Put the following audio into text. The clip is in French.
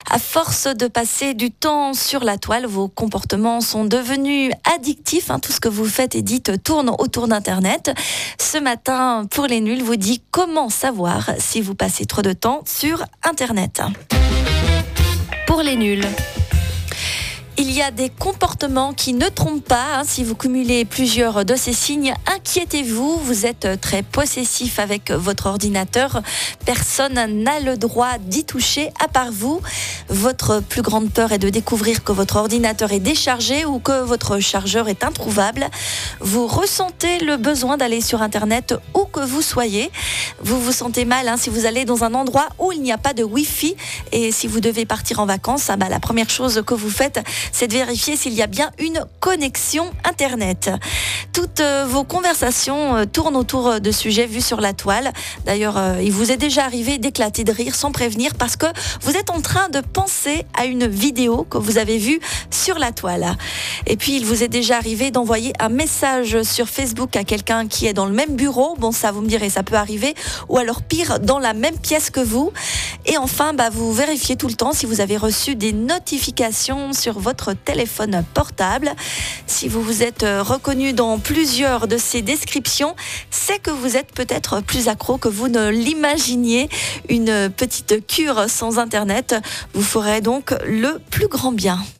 À force de passer du temps sur la toile, vos comportements sont devenus addictifs. Tout ce que vous faites et dites tourne autour d'Internet. Ce matin, pour les nuls, vous dit comment savoir si vous passez trop de temps sur Internet. Pour les nuls. Il y a des comportements qui ne trompent pas. Si vous cumulez plusieurs de ces signes, inquiétez-vous. Vous êtes très possessif avec votre ordinateur. Personne n'a le droit d'y toucher à part vous. Votre plus grande peur est de découvrir que votre ordinateur est déchargé ou que votre chargeur est introuvable. Vous ressentez le besoin d'aller sur Internet où que vous soyez. Vous vous sentez mal si vous allez dans un endroit où il n'y a pas de Wi-Fi. Et si vous devez partir en vacances, la première chose que vous faites, c'est de vérifier s'il y a bien une connexion Internet. Toutes vos conversations tournent autour de sujets vus sur la toile. D'ailleurs, il vous est déjà arrivé d'éclater de rire sans prévenir parce que vous êtes en train de penser à une vidéo que vous avez vue sur la toile. Et puis, il vous est déjà arrivé d'envoyer un message sur Facebook à quelqu'un qui est dans le même bureau. Bon, ça, vous me direz, ça peut arriver. Ou alors, pire, dans la même pièce que vous. Et enfin, vous vérifiez tout le temps si vous avez reçu des notifications sur votre téléphone portable. Si vous vous êtes reconnu dans plusieurs de ces descriptions, c'est que vous êtes peut-être plus accro que vous ne l'imaginiez. Une petite cure sans Internet vous ferait donc le plus grand bien.